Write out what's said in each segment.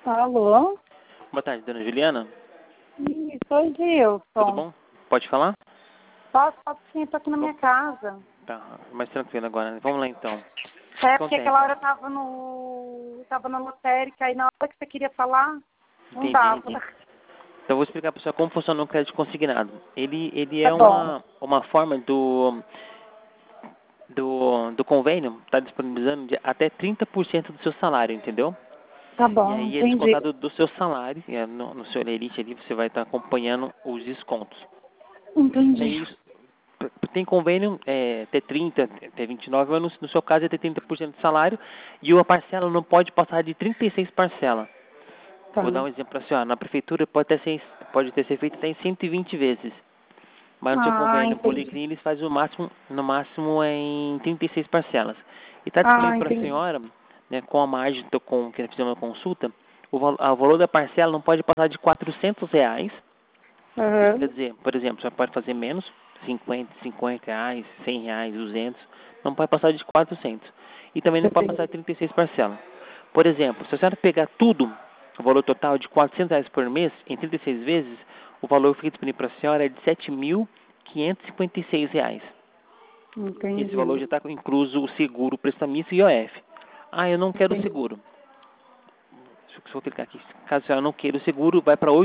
Alô? Boa tarde, dona Juliana. Sou Tudo Gilson. bom? Pode falar? Posso sim, tô aqui na minha casa. Tá, mais tranquilo agora, né? Vamos lá então. O que É porque acontece? aquela hora eu tava na lotérica, aí na hora que você queria falar, não dava. Entendi. Então eu vou explicar para você como funciona o crédito consignado. Ele Tá é bom, uma forma do convênio, está disponibilizando até 30% do seu salário, entendeu? tá E bom, aí é entendi. descontado do seu salário, e no seu Elite ali você vai estar acompanhando os descontos. É Entendi. isso. Tem convênio ter 30, ter 29 anos, no seu caso é ter 30% de salário, e uma parcela não pode passar de 36 parcelas. Tá. Vou dar um exemplo assim, ó, na prefeitura pode ter ser feito até em 120 vezes, mas no seu Ah, convênio entendi. Policlin eles fazem no máximo em 36 parcelas. E está Ah, disponível para a entendi. senhora, né, com a margem que ela fizer uma consulta, o valor da parcela não pode passar de R$ 400. Isso quer Uhum. dizer, por exemplo, você pode fazer menos, 50 reais, 100 reais, 200, não pode passar de 400. E também não pode passar de 36 parcelas. Por exemplo, se a senhora pegar tudo, o valor total de R$ 400 por mês, em 36 vezes, o valor que fica disponível para a senhora é de R$ 7.556. Esse valor Entendi. já está incluso o seguro, o prestamista e o IOF. Ah, eu não quero o Entendi. seguro. Deixa eu só clicar aqui. Caso a senhora não queira o seguro, vai para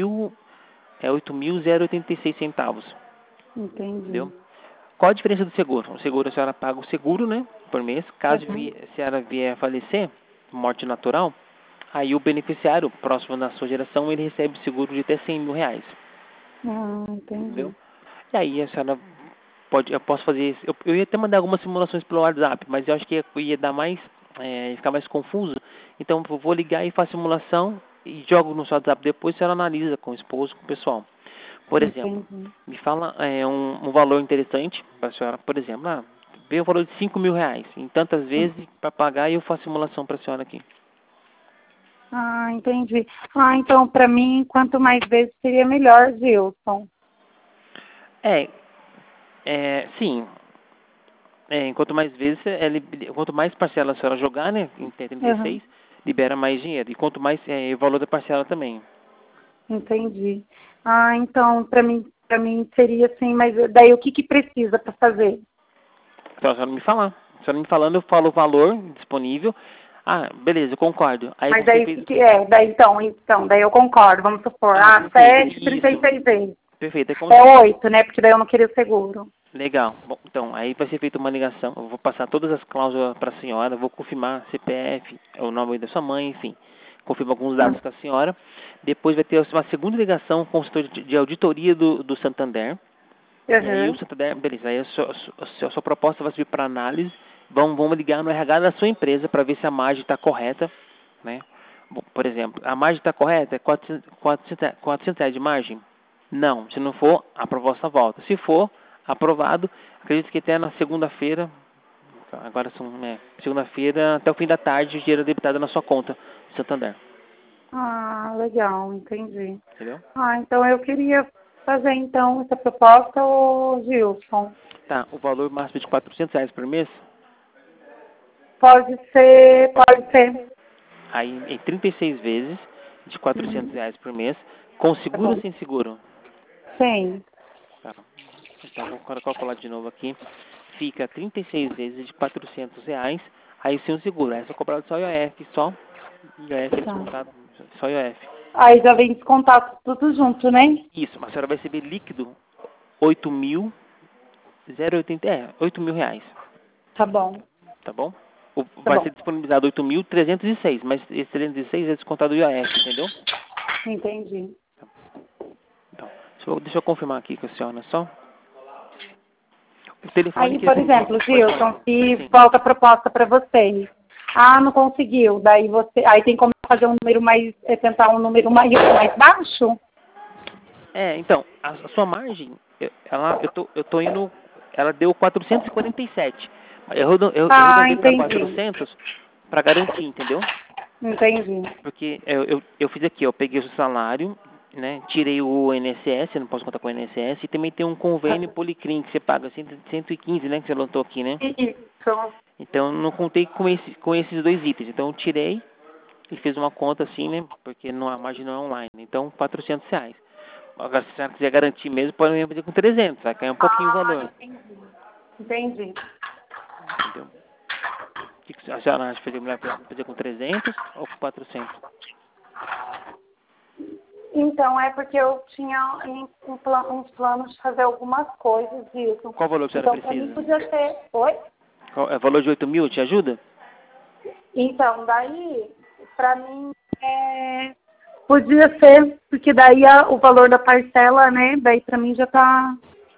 8.086 centavos. Entendi. Entendeu? Qual a diferença do seguro? O seguro, a senhora paga o seguro, né, por mês. Caso Uhum. a senhora vier a falecer, morte natural, aí o beneficiário, próximo da sua geração, ele recebe o seguro de até R$ 100.000. Ah, Entendeu? entendi. E aí a senhora eu posso fazer isso. Eu ia até mandar algumas simulações pelo WhatsApp, mas eu acho que ia dar mais, ia ficar mais confuso. Então eu vou ligar e faço simulação e jogo no seu WhatsApp depois, a senhora analisa com o esposo, com o pessoal. Por exemplo, Entendi. me fala um valor interessante para a senhora, por exemplo, veio o valor de R$ 5.000, em tantas vezes para pagar e eu faço simulação para a senhora aqui. Ah, entendi. Ah, então pra mim, quanto mais vezes seria melhor, Gilson. É, sim. Quanto mais vezes, quanto mais parcela a senhora jogar, né, em Uhum. 36, libera mais dinheiro. E quanto mais o valor da parcela também. Entendi. Ah, então, para mim seria assim, mas daí o que que precisa para fazer? Então, a senhora me falar. A senhora me falando, eu falo o valor disponível. Ah, beleza, eu concordo. Aí Mas você daí o fez... que que é? Daí então, daí eu concordo, vamos supor, Ah, perfeito. 7, Isso. 36 vezes. Perfeito. É como se... É 8, né? Porque daí eu não queria o seguro. Legal. Bom, então, aí vai ser feita uma ligação. Eu vou passar todas as cláusulas para a senhora, vou confirmar CPF, o nome da sua mãe, enfim. Confirmo alguns dados Ah, com a senhora. Depois vai ter uma segunda ligação com o setor de auditoria do Santander. E aí o uhum. Santander, beleza, aí a sua proposta vai subir para análise. Vamos ligar no RH da sua empresa para ver se a margem está correta, né? Bom, por exemplo, a margem está correta? É R$ 400 de margem? Não. Se não for, a proposta volta. Se for aprovado, acredito que até na segunda-feira, agora segunda-feira, até o fim da tarde, o dinheiro é debitado na sua conta do Santander. Ah, legal, entendi. Entendeu? Ah, então eu queria fazer então essa proposta, ô Gilson. Tá, o valor máximo de R$ 400 por mês, Pode ser. aí em 36 vezes de Uhum. R$ 400 por mês, com Tá seguro ou bom. sem seguro? Sim. Tá. Então vou calcular de novo aqui. Fica 36 vezes de R$ 400, aí sem o seguro. Aí é só cobrado só IOF, só IOF é Tá. descontado, só IOF. Aí já vem descontar tudo junto, né? Isso, mas a senhora vai receber líquido 8.080, R$ 8.000, Tá bom. tá bom? Tá Vai ser bom. disponibilizado 8.306, mas esse 306 é descontado do IOF, entendeu? Entendi. Então, deixa eu confirmar aqui com a senhora só. O telefone Aí, que a por gente exemplo, pode falar. Gilson, se Sim. volta a proposta para vocês. Ah, não conseguiu. Daí aí tem como fazer um número mais, tentar um número maior, mais baixo? Então, a sua margem, eu tô indo, ela deu 447. Eu Ah, arredondei para entendi. 400 para garantir, entendeu? Entendi. Porque eu fiz aqui, eu peguei o seu salário, né? Tirei o INSS, eu não posso contar com o INSS, e também tem um convênio Policlin que você paga 115, né? Que você lotou aqui, né? Isso. Então, eu não contei com esses dois itens. Então, eu tirei ele fez uma conta assim, né? Porque a margem não é online. Então, R$ 400. Agora, se a senhora quiser garantir mesmo, pode pedir com 300. Vai cair um pouquinho o valor. Entendi. Entendeu? O que a senhora acha? Fazer com 300 ou com 400? Então, é porque eu tinha uns planos de fazer algumas coisas disso. Qual o valor que a senhora Então, pra mim precisa? podia ser... Oi? É o valor de 8.000? Te ajuda? Então, daí, pra mim, podia ser, porque daí o valor da parcela, né, daí pra mim já tá...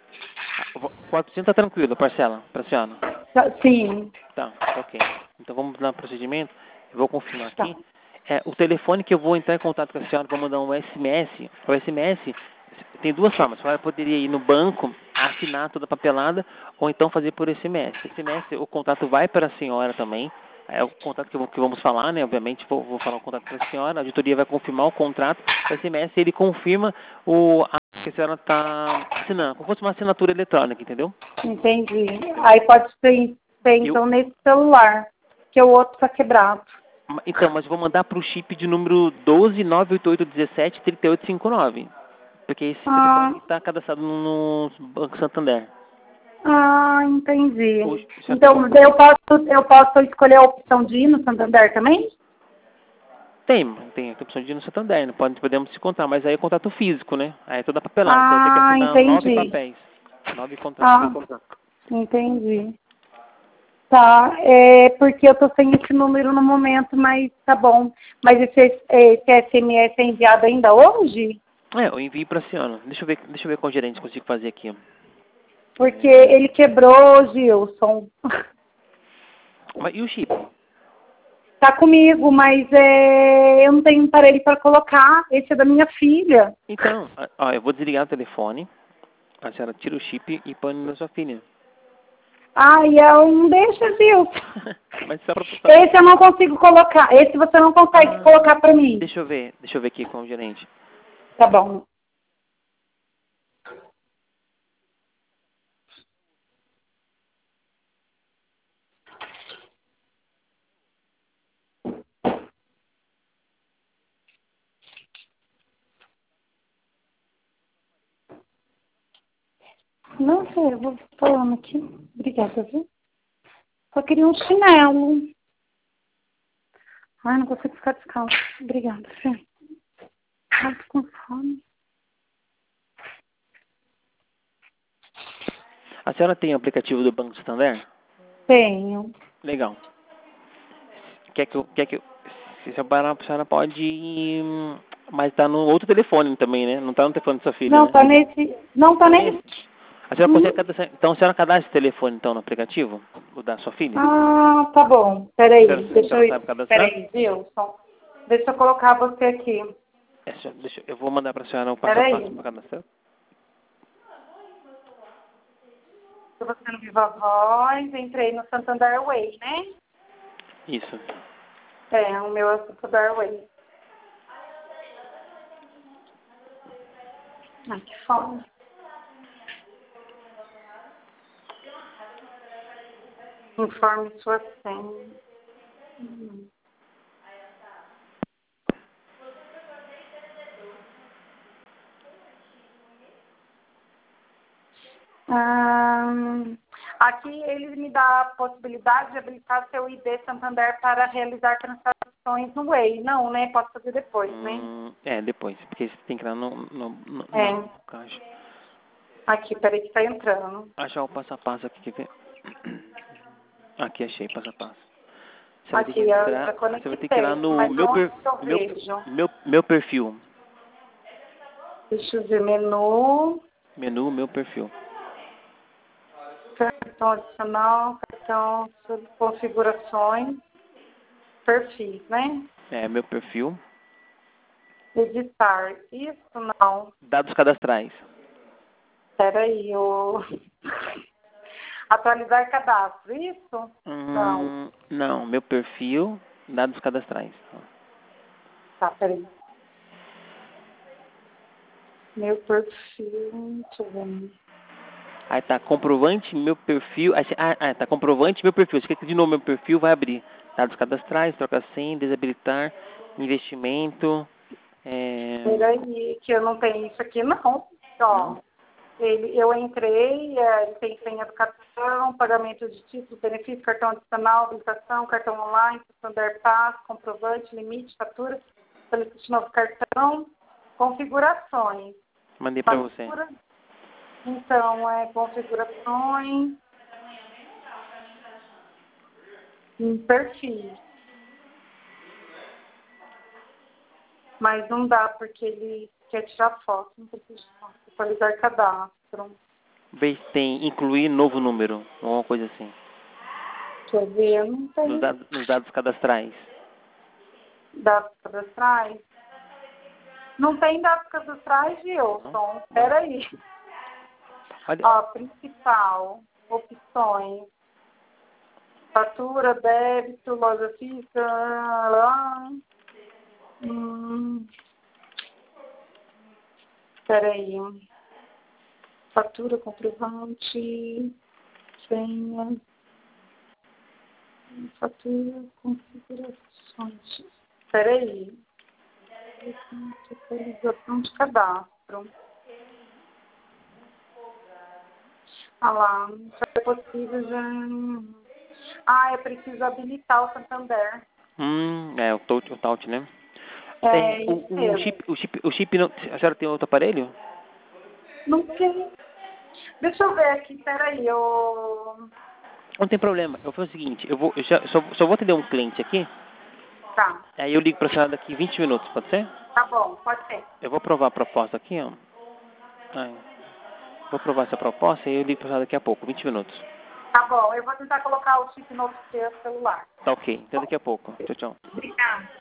400 tá tranquilo, parcela, pra senhora? Sim. Tá, ok. Então vamos lá no procedimento. Eu vou confirmar Tá. aqui. O telefone que eu vou entrar em contato com a senhora, vou mandar um SMS. O SMS tem duas formas. A senhora poderia ir no banco, assinar toda a papelada, ou então fazer por SMS. SMS, o contato vai para a senhora também. É o contato que vamos falar, né? Obviamente, vou falar o contato para a senhora. A auditoria vai confirmar o contrato. O SMS, ele confirma que a senhora está assinando. Como se fosse uma assinatura eletrônica, entendeu? Entendi. Aí pode ser então, nesse celular, que o outro tá quebrado. Então, mas vou mandar para o chip de número 12988173859. Porque esse telefone está cadastrado no Banco Santander. Entendi. Hoje, Então, eu posso escolher a opção de ir no Santander também? tem a opção de ir no Santander, não podemos se encontrar, mas aí é contato físico, né? Aí é toda papelada, você vai ter que assinar 9 papéis. 9 contratos. Entendi. Tá, porque eu tô sem esse número no momento, mas tá bom. Mas esse SMS é enviado ainda hoje? Eu envio para a senhora. Deixa eu ver qual gerente consigo fazer aqui. Porque ele quebrou, Gilson. Mas e o chip? Tá comigo, mas eu não tenho aparelho para colocar. Esse é da minha filha. Então, eu vou desligar o telefone. A senhora tira o chip e põe na sua filha. E ela não deixa, Gilson. Mas só pra... Esse eu não consigo colocar. Esse você não consegue colocar para mim. Deixa eu ver aqui com o gerente. Tá bom. Não sei, eu vou falando aqui. Obrigada, viu? Só queria um chinelo. Não consigo ficar descalço. Obrigada, Fê. Tô com fome. A senhora tem o aplicativo do Banco Santander? Tenho. Legal. Quer que eu... Se a senhora pode ir... Mas tá no outro telefone também, né? Não tá no telefone da sua filha, Não, né? tá nesse... Não, tá nesse. A senhora consegue cadastrar... Então, a senhora cadastra esse telefone, então, no aplicativo? O da sua filha? Tá bom. Peraí, deixa eu ir. Sabe cadastrar? Peraí, Wilson. Deixa eu colocar você aqui. Eu vou mandar pra senhora o passo a passo pra cadastrar. Se você no Viva Voz, entrei no Santander Way, né? Isso. O meu é o Santander Way. Que fome. Informe sua senha. Aqui ele me dá a possibilidade de habilitar seu ID Santander para realizar transações no Way. Não, né? Posso fazer depois, né? Depois. Porque você tem que ir lá no caixa. Aqui, peraí que tá entrando. Achar o passo a passo aqui, quer ver? Aqui, achei passo a passo. Você Aqui, você vai ter que ir lá no meu perfil. Deixa eu ver, menu. Menu, meu perfil. Cartão adicional, cartão configurações, perfis, né? Meu perfil. Editar, isso não. Dados cadastrais. Peraí, atualizar cadastro, isso? Não. Não, meu perfil, dados cadastrais. Tá, peraí. Meu perfil, deixa eu ver. Aí tá comprovante, meu perfil. Tá comprovante, meu perfil. Você clica de novo meu perfil, vai abrir. Dados cadastrais, troca senha, desabilitar, investimento. Peraí, que eu não tenho isso aqui não. Ó, eu entrei, ele tem senha do cartão, pagamento de título, benefício, cartão adicional, habilitação, cartão online, standard pass, comprovante, limite, fatura, solicite novo cartão, configurações. Mandei para você. Então, configurações, perfil. Mas não dá, porque ele quer tirar foto, não precisa atualizar cadastro. Vê se tem incluir novo número, alguma coisa assim. Deixa eu ver, não tem. Nos dados cadastrais. Dados cadastrais? Não tem dados cadastrais, Gilson. Espera aí. Ó, principal, opções, fatura, débito, loja física, espera aí. Fatura, comprovante, senha, fatura, configurações. Espera aí. Atualização de cadastro. Ah lá, é possível já... é preciso habilitar o Santander. O Taut, né? O chip não... A senhora tem outro aparelho? Não tem. Deixa eu ver aqui, peraí, Não tem problema, eu vou fazer o seguinte, eu só vou atender um cliente aqui. Tá. Aí eu ligo pra senhora daqui 20 minutos, pode ser? Tá bom, pode ser. Eu vou provar a proposta aqui, ó. Vou provar essa proposta e eu ligo pra senhora daqui a pouco, 20 minutos. Tá bom, eu vou tentar colocar o chip no outro celular. Tá ok, até daqui a pouco. Tchau, tchau. Obrigada.